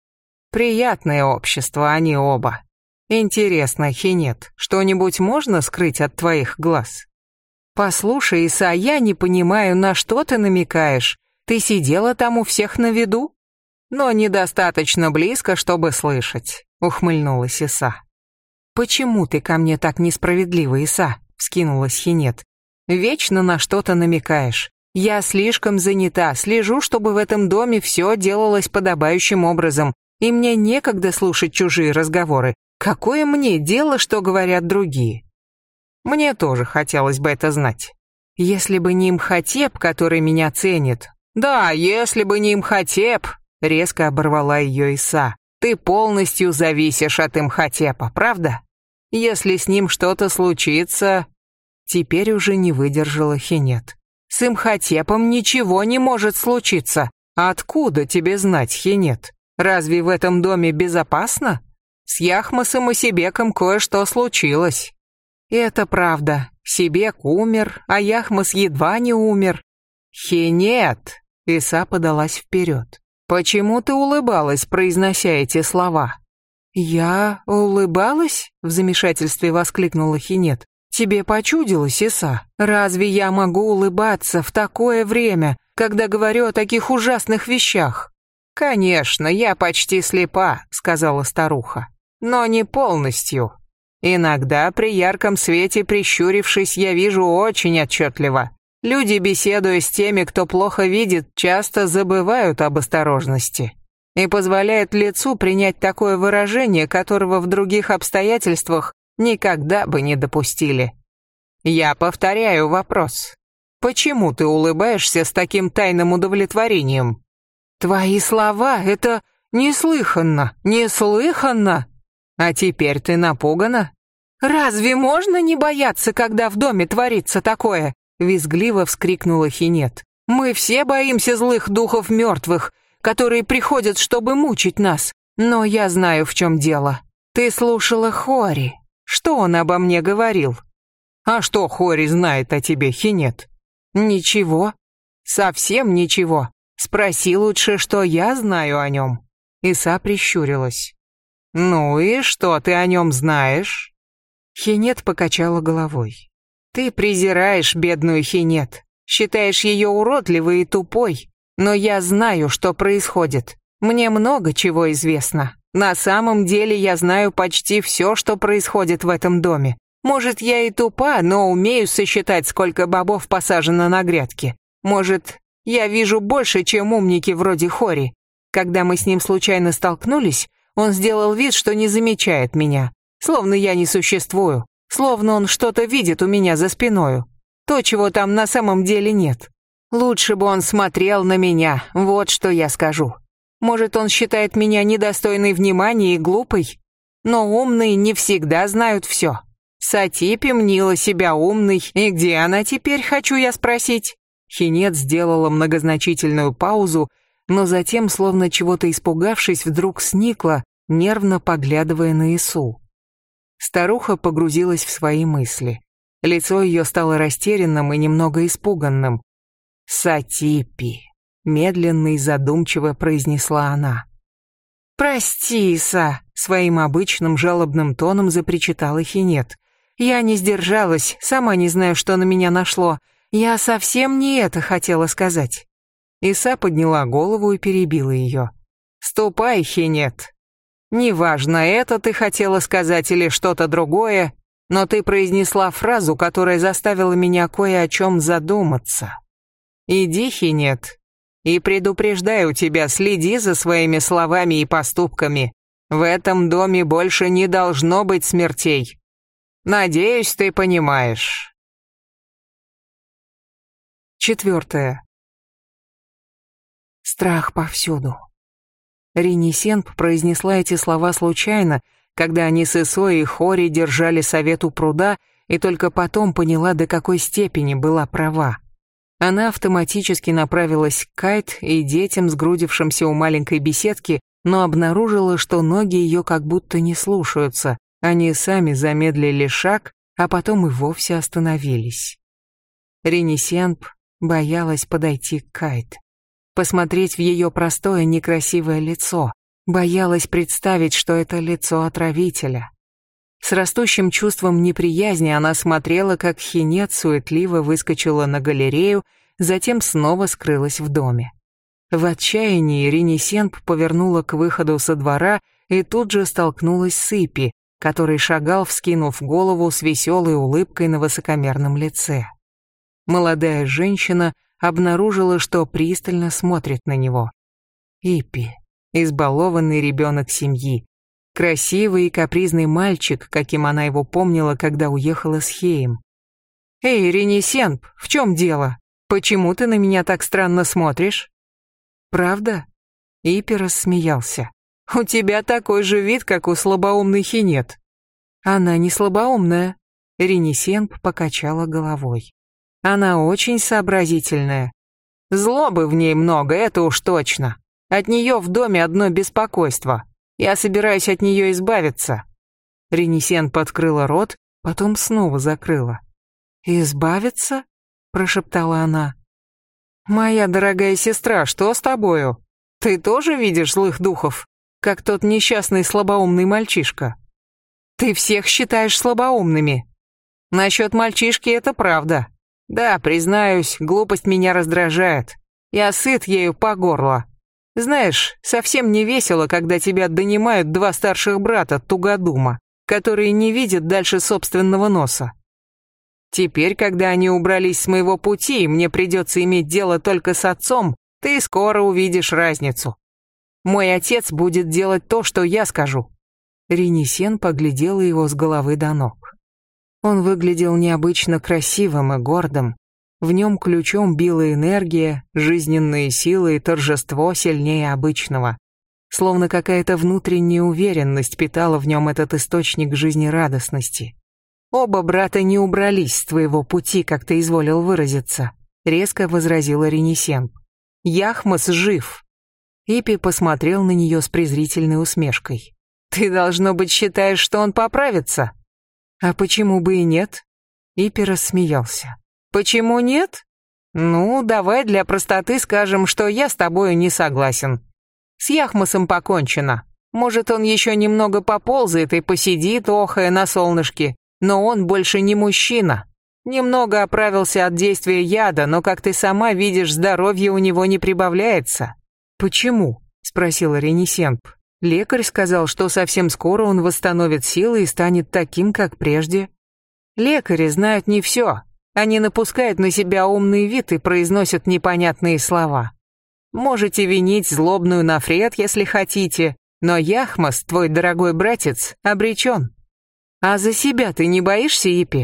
Приятное общество, они оба. Интересно, Хинет, что-нибудь можно скрыть от твоих глаз? Послушай, Иса, я не понимаю, на что ты намекаешь. Ты сидела там у всех на виду? Но недостаточно близко, чтобы слышать, ухмыльнулась Иса. Почему ты ко мне так несправедлива, Иса? Вскинулась Хинет. Вечно на что-то намекаешь. Я слишком занята, слежу, чтобы в этом доме все делалось подобающим образом, и мне некогда слушать чужие разговоры. Какое мне дело, что говорят другие? Мне тоже хотелось бы это знать. Если бы не Имхотеп, который меня ценит. Да, если бы не Имхотеп, резко оборвала ее Иса. Ты полностью зависишь от Имхотепа, правда? Если с ним что-то случится... Теперь уже не выдержала Хинет. С Имхотепом ничего не может случиться. Откуда тебе знать, Хинет? Разве в этом доме безопасно? С Яхмасом и Себеком кое-что случилось. Это правда. Себек умер, а Яхмас едва не умер. Хинет! Иса подалась вперед. Почему ты улыбалась, произнося эти слова? Я улыбалась? В замешательстве воскликнула Хинет. Тебе почудилось, Иса? Разве я могу улыбаться в такое время, когда говорю о таких ужасных вещах? «Конечно, я почти слепа», — сказала старуха. «Но не полностью. Иногда при ярком свете, прищурившись, я вижу очень отчетливо. Люди, беседуя с теми, кто плохо видит, часто забывают об осторожности и позволяют лицу принять такое выражение, которого в других обстоятельствах никогда бы не допустили. Я повторяю вопрос. Почему ты улыбаешься с таким тайным удовлетворением?» «Твои слова — это неслыханно, неслыханно! А теперь ты напугана? Разве можно не бояться, когда в доме творится такое?» Визгливо вскрикнула Хинет. «Мы все боимся злых духов мертвых, которые приходят, чтобы мучить нас. Но я знаю, в чем дело. Ты слушала Хори. Что он обо мне говорил?» «А что Хори знает о тебе, Хинет?» «Ничего. Совсем ничего. Спроси лучше, что я знаю о нем». Иса прищурилась. «Ну и что ты о нем знаешь?» Хинет покачала головой. «Ты презираешь бедную Хинет, считаешь ее уродливой и тупой, но я знаю, что происходит. Мне много чего известно. На самом деле я знаю почти все, что происходит в этом доме. Может, я и тупа, но умею сосчитать, сколько бобов посажено на грядке. Может, я вижу больше, чем умники вроде Хори. Когда мы с ним случайно столкнулись, он сделал вид, что не замечает меня, словно я не существую, словно он что-то видит у меня за спиною. То, чего там на самом деле нет. Лучше бы он смотрел на меня, вот что я скажу. Может, он считает меня недостойной внимания и глупой? Но умные не всегда знают все. Сатипи мнила себя умной, и где она теперь, хочу я спросить?» Хинет сделала многозначительную паузу, но затем, словно чего-то испугавшись, вдруг сникла, нервно поглядывая на Ису. Старуха погрузилась в свои мысли. Лицо ее стало растерянным и немного испуганным. «Сатипи», — медленно и задумчиво произнесла она. «Прости, Иса», — своим обычным жалобным тоном запричитала Хинет. «Я не сдержалась, сама не знаю, что на меня нашло. Я совсем не это хотела сказать». Иса подняла голову и перебила ее. «Ступай, Хинет. Неважно, это ты хотела сказать или что-то другое, но ты произнесла фразу, которая заставила меня кое о чем задуматься. Иди, Хинет, и предупреждаю тебя, следи за своими словами и поступками. В этом доме больше не должно быть смертей. Надеюсь, ты понимаешь». 4. Страх повсюду. Ренесенп произнесла эти слова случайно, когда они с Исой и Хори держали совет у пруда, и только потом поняла, до какой степени была права. Она автоматически направилась к Кайт и детям, сгрудившимся у маленькой беседки, но обнаружила, что ноги ее как будто не слушаются. Они сами замедлили шаг, а потом и вовсе остановились. Ренесенп боялась подойти к Кайт, посмотреть в ее простое некрасивое лицо, боялась представить, что это лицо отравителя. С растущим чувством неприязни она смотрела, как Хинет суетливо выскочила на галерею, затем снова скрылась в доме. В отчаянии Ренесенп повернула к выходу со двора и тут же столкнулась с Ипи, который шагал, вскинув голову с веселой улыбкой на высокомерном лице. Молодая женщина обнаружила, что пристально смотрит на него. Ипи, избалованный ребенок семьи, красивый и капризный мальчик, каким она его помнила, когда уехала с Хеем. «Эй, Ренесенп, в чем дело? Почему ты на меня так странно смотришь?» «Правда?» Ипи рассмеялся. «У тебя такой же вид, как у слабоумной Хинет». «Она не слабоумная», — Ренесенп покачала головой. «Она очень сообразительная. Злобы в ней много, это уж точно. От нее в доме одно беспокойство. Я собираюсь от нее избавиться». Ренесенп открыла рот, потом снова закрыла. «Избавиться?» — прошептала она. «Моя дорогая сестра, что с тобою? Ты тоже видишь злых духов, как тот несчастный слабоумный мальчишка? Ты всех считаешь слабоумными. Насчет мальчишки это правда. Да, признаюсь, глупость меня раздражает. Я сыт ею по горло. Знаешь, совсем не весело, когда тебя донимают два старших брата тугодума, которые не видят дальше собственного носа. Теперь, когда они убрались с моего пути, и мне придется иметь дело только с отцом, ты скоро увидишь разницу. Мой отец будет делать то, что я скажу». Ренесен поглядела его с головы до ног. Он выглядел необычно красивым и гордым. В нем ключом била энергия, жизненные силы и торжество сильнее обычного. Словно какая-то внутренняя уверенность питала в нем этот источник жизнерадостности. «Оба брата не убрались с твоего пути, как ты изволил выразиться», — резко возразила Ренесенп. «Яхмос жив». Ипи посмотрел на нее с презрительной усмешкой. «Ты, должно быть, считаешь, что он поправится?» «А почему бы и нет?» Ипи рассмеялся. «Почему нет? Ну, давай для простоты скажем, что я с тобою не согласен. С Яхмосом покончено. Может, он еще немного поползает и посидит, охая на солнышке. Но он больше не мужчина. Немного оправился от действия яда, но, как ты сама видишь, здоровье у него не прибавляется». «Почему?» — спросила Ренесенп. «Лекарь сказал, что совсем скоро он восстановит силы и станет таким, как прежде». «Лекари знают не все. Они напускают на себя умный вид и произносят непонятные слова. Можете винить злобную Нафрет, если хотите, но Яхмос, твой дорогой братец, обречен». «А за себя ты не боишься, Ипи?»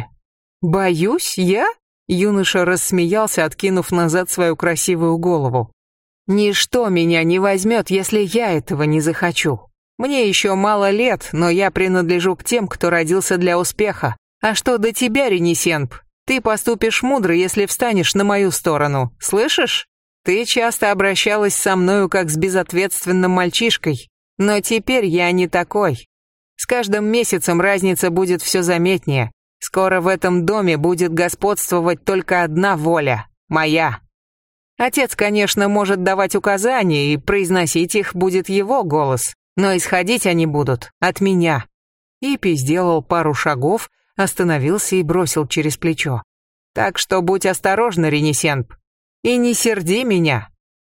«Боюсь? Я?» Юноша рассмеялся, откинув назад свою красивую голову. «Ничто меня не возьмет, если я этого не захочу. Мне еще мало лет, но я принадлежу к тем, кто родился для успеха. А что до тебя, Ренесенп? Ты поступишь мудро, если встанешь на мою сторону. Слышишь? Ты часто обращалась со мною как с безответственным мальчишкой, но теперь я не такой. С каждым месяцем разница будет все заметнее. Скоро в этом доме будет господствовать только одна воля — моя. Отец, конечно, может давать указания, и произносить их будет его голос, но исходить они будут от меня». Ипи сделал пару шагов, остановился и бросил через плечо. «Так что будь осторожна, Ренесенп, и не серди меня».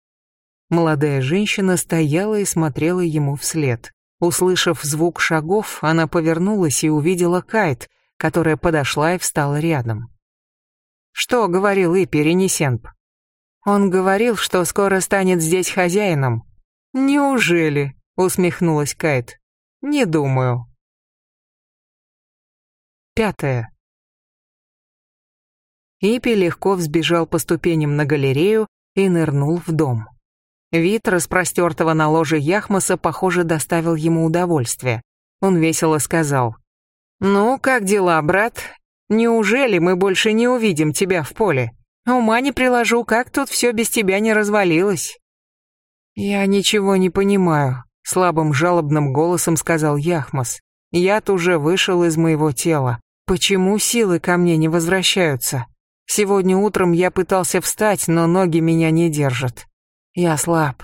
Молодая женщина стояла и смотрела ему вслед. Услышав звук шагов, она повернулась и увидела Кайт, которая подошла и встала рядом. «Что говорил Ипи, Ренесенп?» «Он говорил, что скоро станет здесь хозяином». «Неужели?» — усмехнулась Кайт. «Не думаю». 5. Ипи легко взбежал по ступеням на галерею и нырнул в дом. Вид распростертого на ложе Яхмоса, похоже, доставил ему удовольствие. Он весело сказал: «Ну, как дела, брат? Неужели мы больше не увидим тебя в поле? Ума не приложу, как тут все без тебя не развалилось». «Я ничего не понимаю», — слабым жалобным голосом сказал Яхмос. «Яд уже вышел из моего тела. Почему силы ко мне не возвращаются? Сегодня утром я пытался встать, но ноги меня не держат. Я слаб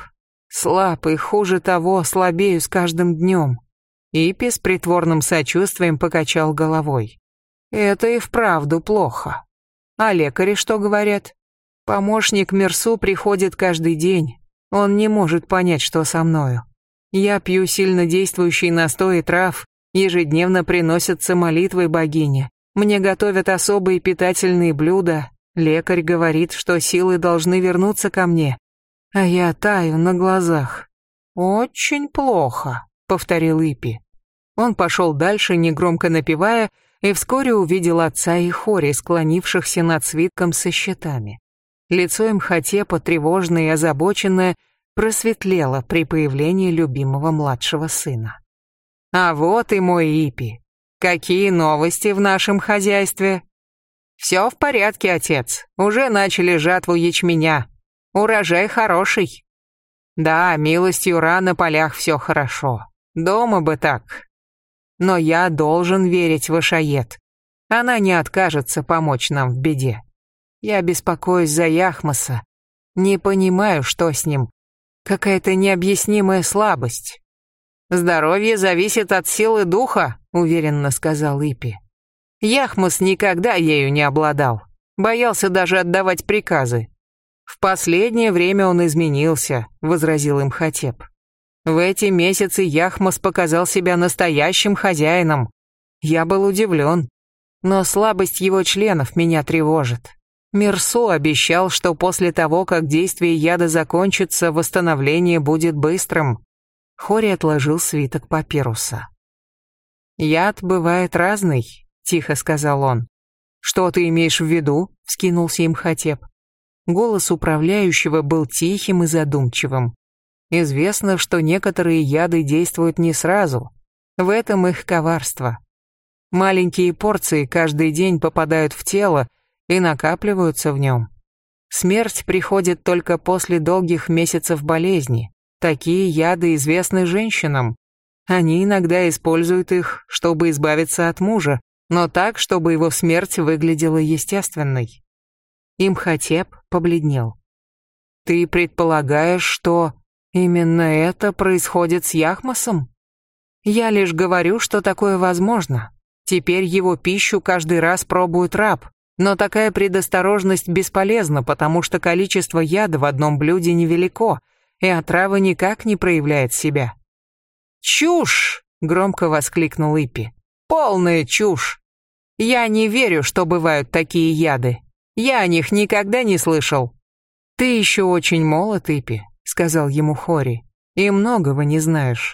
и, хуже того, слабею с каждым днем». Ипи с притворным сочувствием покачал головой. «Это и вправду плохо. А лекари что говорят? Помощник Мирсу приходит каждый день. Он не может понять, что со мною. Я пью сильнодействующие настои трав, ежедневно приносятся молитвы богине. Мне готовят особые питательные блюда. Лекарь говорит, что силы должны вернуться ко мне. А я таю на глазах». «Очень плохо», — повторил Ипи. Он пошел дальше, негромко напевая, и вскоре увидел отца и Хори, склонившихся над свитком со щитами. Лицо Имхотепа, тревожное и озабоченное, просветлело при появлении любимого младшего сына. «А вот и мой Ипи. Какие новости в нашем хозяйстве?» «Все в порядке, отец. Уже начали жатву ячменя. Урожай хороший». «Да, милостью Ра на полях все хорошо. Дома бы так. Но я должен верить в Ашаед. Она не откажется помочь нам в беде. Я беспокоюсь за Яхмоса. Не понимаю, что с ним. Какая-то необъяснимая слабость». «Здоровье зависит от силы духа», — уверенно сказал Ипи. «Яхмос никогда ею не обладал. Боялся даже отдавать приказы. В последнее время он изменился», — возразил Имхотеп. «В эти месяцы Яхмос показал себя настоящим хозяином. Я был удивлен. Но слабость его членов меня тревожит. Мирсу обещал, что после того, как действие яда закончится, восстановление будет быстрым». Хори отложил свиток папируса. «Яд бывает разный», — тихо сказал он. «Что ты имеешь в виду?» — вскинулся Имхотеп. Голос управляющего был тихим и задумчивым. «Известно, что некоторые яды действуют не сразу. В этом их коварство. Маленькие порции каждый день попадают в тело и накапливаются в нем. Смерть приходит только после долгих месяцев болезни. Такие яды известны женщинам. Они иногда используют их, чтобы избавиться от мужа, но так, чтобы его смерть выглядела естественной». Имхотеп побледнел. «Ты предполагаешь, что именно это происходит с Яхмосом?» «Я лишь говорю, что такое возможно. Теперь его пищу каждый раз пробует раб, но такая предосторожность бесполезна, потому что количество яда в одном блюде невелико, и отрава никак не проявляет себя». «Чушь!» — громко воскликнул Ипи. «Полная чушь! Я не верю, что бывают такие яды. Я о них никогда не слышал». «Ты еще очень молод, Ипи», — сказал ему Хори, — «и многого не знаешь».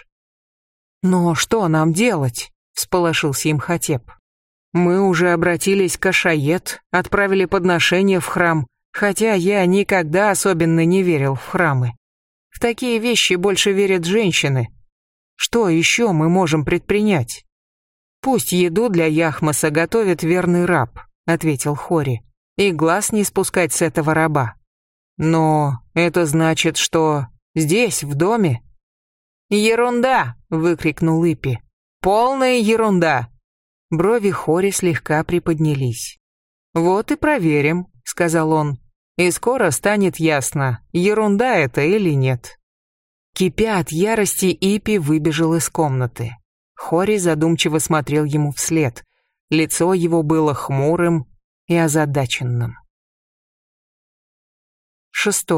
«Но что нам делать?» — всполошился Имхотеп. «Мы уже обратились к Ашаед, отправили подношение в храм, хотя я никогда особенно не верил в храмы. В такие вещи больше верят женщины. Что еще мы можем предпринять?» «Пусть еду для Яхмоса готовит верный раб», — ответил Хори, — «и глаз не спускать с этого раба». «Но это значит, что здесь, в доме?» «Ерунда!» — выкрикнул Ипи. «Полная ерунда!» Брови Хори слегка приподнялись. «Вот и проверим», — сказал он, — «и скоро станет ясно, ерунда это или нет». Кипя от ярости, Ипи выбежал из комнаты. Хори задумчиво смотрел ему вслед. Лицо его было хмурым и озадаченным. 6.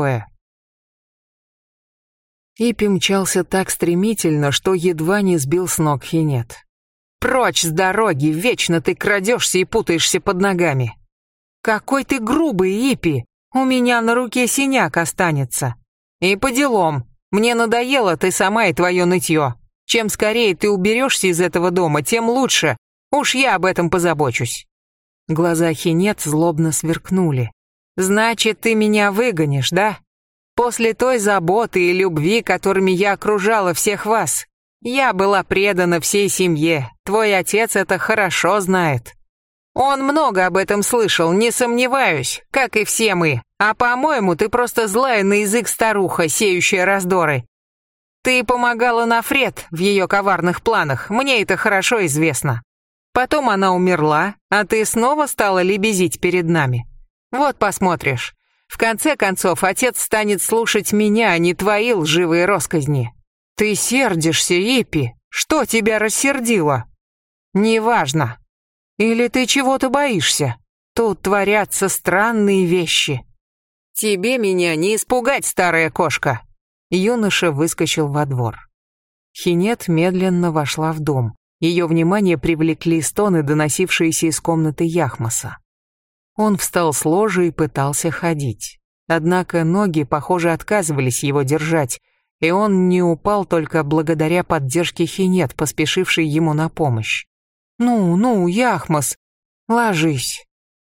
Ипи мчался так стремительно, что едва не сбил с ног Хинет. «Прочь с дороги! Вечно ты крадешься и путаешься под ногами!» «Какой ты грубый, Ипи! У меня на руке синяк останется!» «И по делам! Мне надоело ты сама и твое нытье! Чем скорее ты уберешься из этого дома, тем лучше! Уж я об этом позабочусь!» Глаза Хинет злобно сверкнули. «Значит, ты меня выгонишь, да? После той заботы и любви, которыми я окружала всех вас, я была предана всей семье. Твой отец это хорошо знает. Он много об этом слышал, не сомневаюсь, как и все мы. А по-моему, ты просто злая на язык старуха, сеющая раздоры. Ты помогала Нафред в ее коварных планах, мне это хорошо известно. Потом она умерла, а ты снова стала лебезить перед нами. Вот посмотришь. В конце концов, отец станет слушать меня, а не твои лживые россказни. Ты сердишься, Ипи. Что тебя рассердило? Неважно. Или ты чего-то боишься? Тут творятся странные вещи. Тебе меня не испугать, старая кошка. Юноша выскочил во двор. Хинет медленно вошла в дом. Ее внимание привлекли стоны, доносившиеся из комнаты Яхмаса. Он встал с ложа и пытался ходить. Однако ноги, похоже, отказывались его держать, и он не упал только благодаря поддержке Хинет, поспешившей ему на помощь. «Ну, Яхмас, ложись».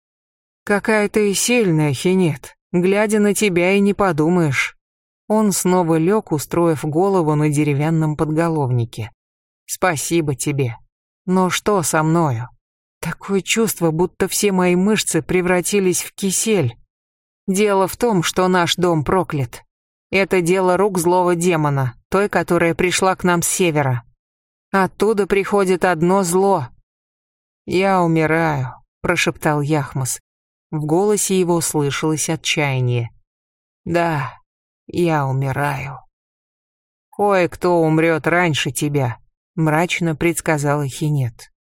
«Какая ты сильная, Хинет, глядя на тебя и не подумаешь». Он снова лег, устроив голову на деревянном подголовнике. «Спасибо тебе. Но что со мною? Такое чувство, будто все мои мышцы превратились в кисель. Дело в том, что наш дом проклят. Это дело рук злого демона, той, которая пришла к нам с севера. Оттуда приходит одно зло». «Я умираю», — прошептал Яхмас. В голосе его слышалось отчаяние. «Да, я умираю». «Кое-кто умрет раньше тебя», — мрачно предсказала Хинет.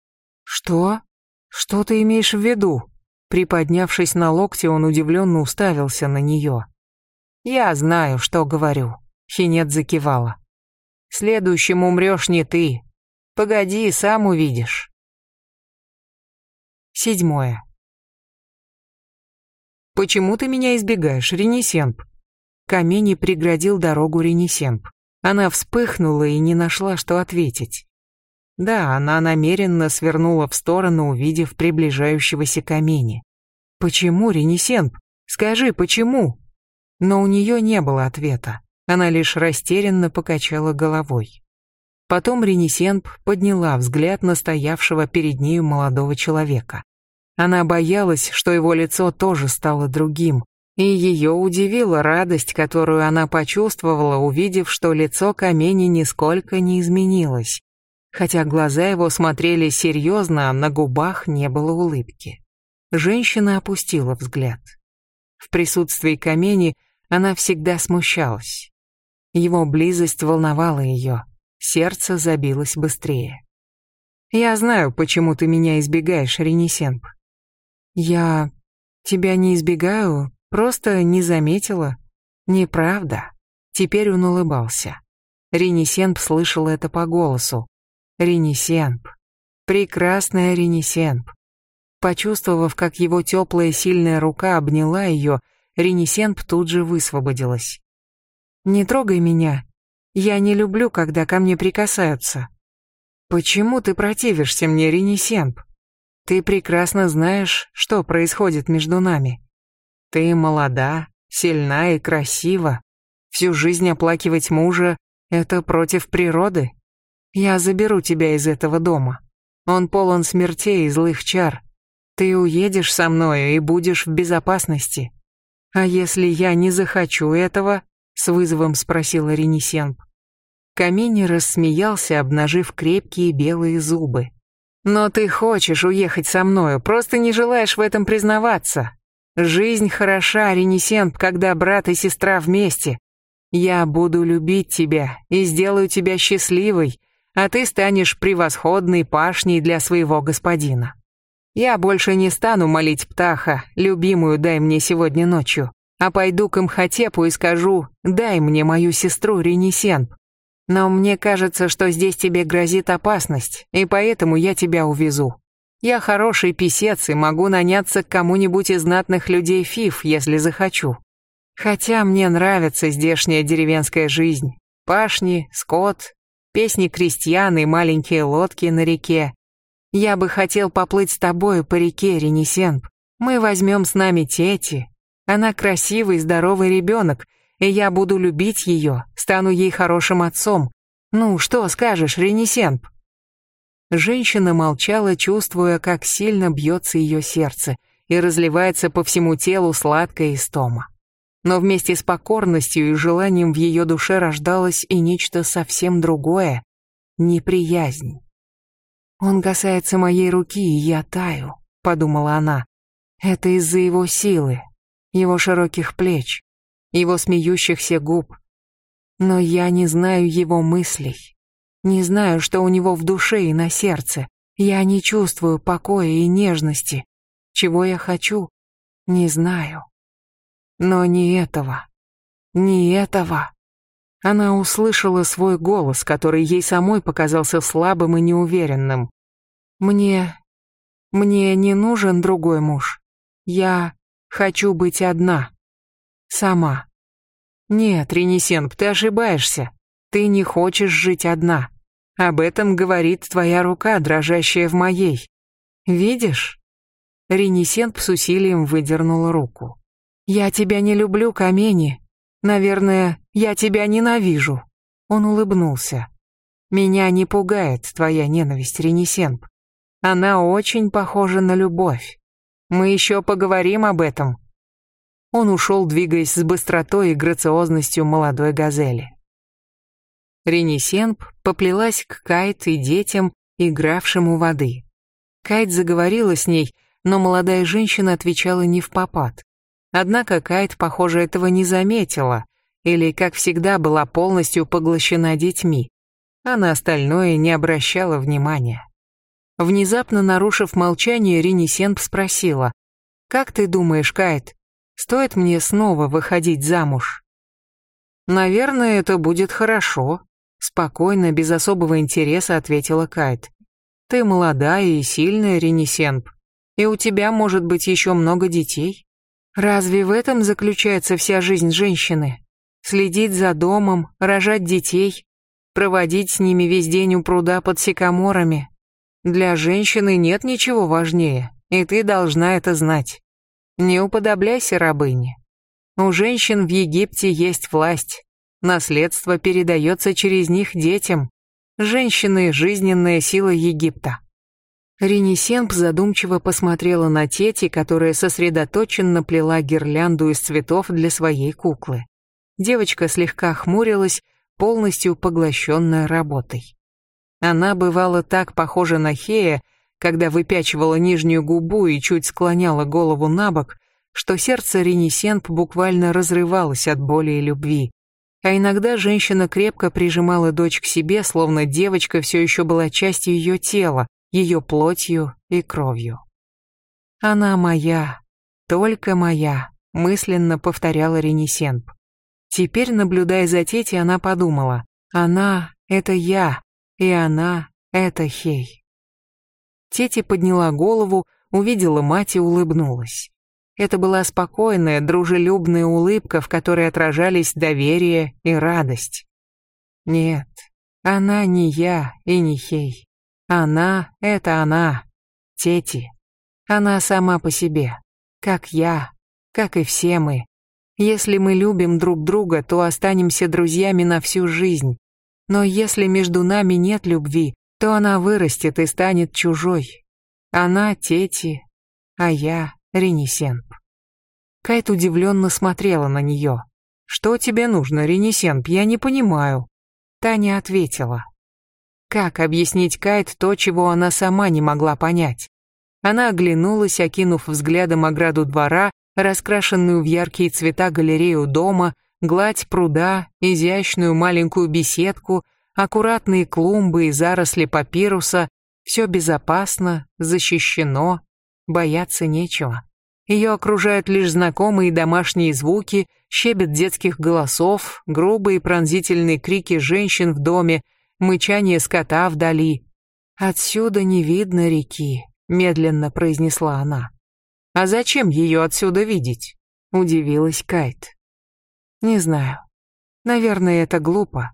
«Что? Что ты имеешь в виду?» Приподнявшись на локте, он удивленно уставился на нее. «Я знаю, что говорю», — Хинет закивала. «Следующим умрешь не ты. Погоди, сам увидишь». 7. «Почему ты меня избегаешь, Ренесенп?» Камени преградил дорогу Ренесенп. Она вспыхнула и не нашла, что ответить. Да, она намеренно свернула в сторону, увидев приближающегося Камени. «Почему, Ренесенп? Скажи, почему?» Но у нее не было ответа. Она лишь растерянно покачала головой. Потом Ренесенп подняла взгляд на стоявшего перед нею молодого человека. Она боялась, что его лицо тоже стало другим, и ее удивила радость, которую она почувствовала, увидев, что лицо Камени нисколько не изменилось. Хотя глаза его смотрели серьезно, а на губах не было улыбки. Женщина опустила взгляд. В присутствии Камени она всегда смущалась. Его близость волновала ее, сердце забилось быстрее. «Я знаю, почему ты меня избегаешь, Ренесенп». «Я тебя не избегаю, просто не заметила». «Неправда». Теперь он улыбался. Ренесенп слышал это по голосу. Ренесенп. Прекрасная Ренесенп. Почувствовав, как его теплая сильная рука обняла ее, Ренесенп тут же высвободилась. «Не трогай меня. Я не люблю, когда ко мне прикасаются». «Почему ты противишься мне, Ренесенп? Ты прекрасно знаешь, что происходит между нами. Ты молода, сильна и красива. Всю жизнь оплакивать мужа — это против природы. Я заберу тебя из этого дома. Он полон смертей и злых чар. Ты уедешь со мною и будешь в безопасности. А если я не захочу этого?» — с вызовом спросила Ренесенп. Камени рассмеялся, обнажив крепкие белые зубы. «Но ты хочешь уехать со мною, просто не желаешь в этом признаваться. Жизнь хороша, Ренесенп, когда брат и сестра вместе. Я буду любить тебя и сделаю тебя счастливой, а ты станешь превосходной пашней для своего господина. Я больше не стану молить Птаха, любимую дай мне сегодня ночью, а пойду к Имхотепу и скажу, дай мне мою сестру Ренесенп. Но мне кажется, что здесь тебе грозит опасность, и поэтому я тебя увезу. Я хороший писец и могу наняться к кому-нибудь из знатных людей Фиф, если захочу. Хотя мне нравится здешняя деревенская жизнь. Пашни, скот, песни крестьян и маленькие лодки на реке. Я бы хотел поплыть с тобою по реке, Ренесенп. Мы возьмем с нами Тети. Она красивый, здоровый ребенок, и я буду любить ее, стану ей хорошим отцом. Ну, что скажешь, Ренесенп?» Женщина молчала, чувствуя, как сильно бьется ее сердце и разливается по всему телу сладкая истома. Но вместе с покорностью и желанием в ее душе рождалось и нечто совсем другое — неприязнь. «Он касается моей руки, и я таю», — подумала она. «Это из-за его силы, его широких плеч, его смеющихся губ. Но я не знаю его мыслей, не знаю, что у него в душе и на сердце. Я не чувствую покоя и нежности. Чего я хочу, не знаю. Но не этого, не этого». Она услышала свой голос, который ей самой показался слабым и неуверенным. «Мне не нужен другой муж. Я хочу быть одна. Сама». «Нет, Ренесенп, ты ошибаешься. Ты не хочешь жить одна. Об этом говорит твоя рука, дрожащая в моей. Видишь?» Ренесенп с усилием выдернула руку. «Я тебя не люблю, Камени. Наверное, я тебя ненавижу». Он улыбнулся. «Меня не пугает твоя ненависть, Ренесенп. Она очень похожа на любовь. Мы еще поговорим об этом». Он ушел, двигаясь с быстротой и грациозностью молодой газели. Ренесенп поплелась к Кайт и детям, игравшим у воды. Кайт заговорила с ней, но молодая женщина отвечала невпопад. Однако Кайт, похоже, этого не заметила, или, как всегда, была полностью поглощена детьми, а на остальное не обращала внимания. Внезапно нарушив молчание, Ренесенп спросила: «Как ты думаешь, Кайт, стоит мне снова выходить замуж?» «Наверное, это будет хорошо», — спокойно, без особого интереса ответила Кайт. «Ты молодая и сильная, Ренесенп, и у тебя может быть еще много детей. Разве в этом заключается вся жизнь женщины? Следить за домом, рожать детей, проводить с ними весь день у пруда под сикаморами. Для женщины нет ничего важнее, и ты должна это знать. Не уподобляйся рабыне. У женщин в Египте есть власть. Наследство передается через них детям. Женщины — жизненная сила Египта». Ренесенп задумчиво посмотрела на Тети, которая сосредоточенно плела гирлянду из цветов для своей куклы. Девочка слегка хмурилась, полностью поглощенная работой. Она бывала так похожа на Хея, когда выпячивала нижнюю губу и чуть склоняла голову набок, что сердце Ренесенп буквально разрывалось от боли и любви. А иногда женщина крепко прижимала дочь к себе, словно девочка все еще была частью ее тела, ее плотью и кровью. «Она моя, только моя», — мысленно повторяла Ренесенп. Теперь, наблюдая за Тети, она подумала: «Она — это я, и она — это Хей». Тети подняла голову, увидела мать и улыбнулась. Это была спокойная, дружелюбная улыбка, в которой отражались доверие и радость. «Нет, она не я и не Хей. Она — это она, Тети. Она сама по себе, как я, как и все мы. Если мы любим друг друга, то останемся друзьями на всю жизнь. Но если между нами нет любви, то она вырастет и станет чужой. Она Тети, а я Ренесенп». Кайт удивленно смотрела на нее. «Что тебе нужно, Ренесенп? Я не понимаю». Таня ответила. Как объяснить Кайт то, чего она сама не могла понять? Она оглянулась, окинув взглядом ограду двора, раскрашенную в яркие цвета галерею дома, гладь пруда, изящную маленькую беседку, аккуратные клумбы и заросли папируса. Все безопасно, защищено, бояться нечего. Ее окружают лишь знакомые домашние звуки, щебет детских голосов, грубые пронзительные крики женщин в доме, мычание скота вдали. «Отсюда не видно реки», — медленно произнесла она. «А зачем ее отсюда видеть?» — удивилась Кайт. «Не знаю. Наверное, это глупо».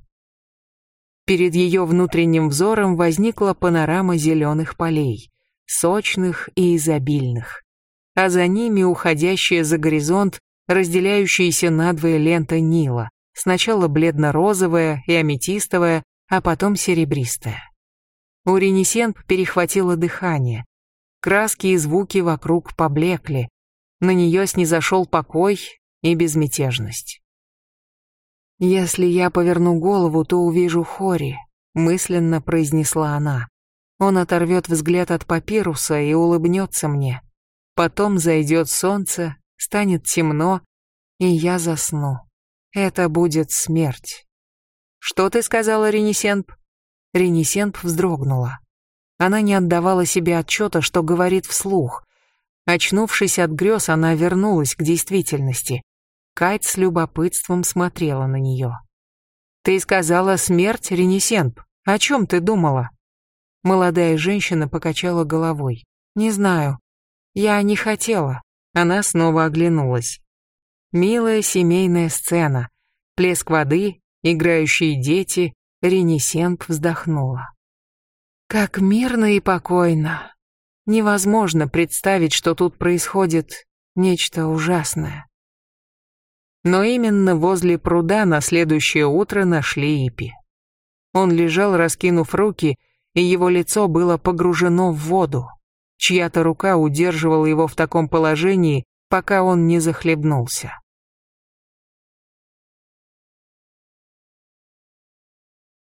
Перед ее внутренним взором возникла панорама зеленых полей, сочных и изобильных, а за ними уходящая за горизонт разделяющиеся надвое лента Нила, сначала бледно-розовая и аметистовая, а потом серебристая. У Ренесенб перехватило дыхание. Краски и звуки вокруг поблекли. На нее снизошел покой и безмятежность. «Если я поверну голову, то увижу Хори», — мысленно произнесла она. «Он оторвет взгляд от папируса и улыбнется мне. Потом зайдет солнце, станет темно, и я засну. Это будет смерть». «Что ты сказала, Ренесенб?» Ренесенб вздрогнула. Она не отдавала себе отчета, что говорит вслух. Очнувшись от грез, она вернулась к действительности. Кайт с любопытством смотрела на нее. «Ты сказала смерть, Ренесенб? О чем ты думала?» Молодая женщина покачала головой. «Не знаю. Я не хотела». Она снова оглянулась. Милая семейная сцена. Плеск воды, играющие дети. Ренесенб вздохнула. «Как мирно и покойно. Невозможно представить, что тут происходит нечто ужасное». Но именно возле пруда на следующее утро нашли Ипи. Он лежал, раскинув руки, и его лицо было погружено в воду. Чья-то рука удерживала его в таком положении, пока он не захлебнулся.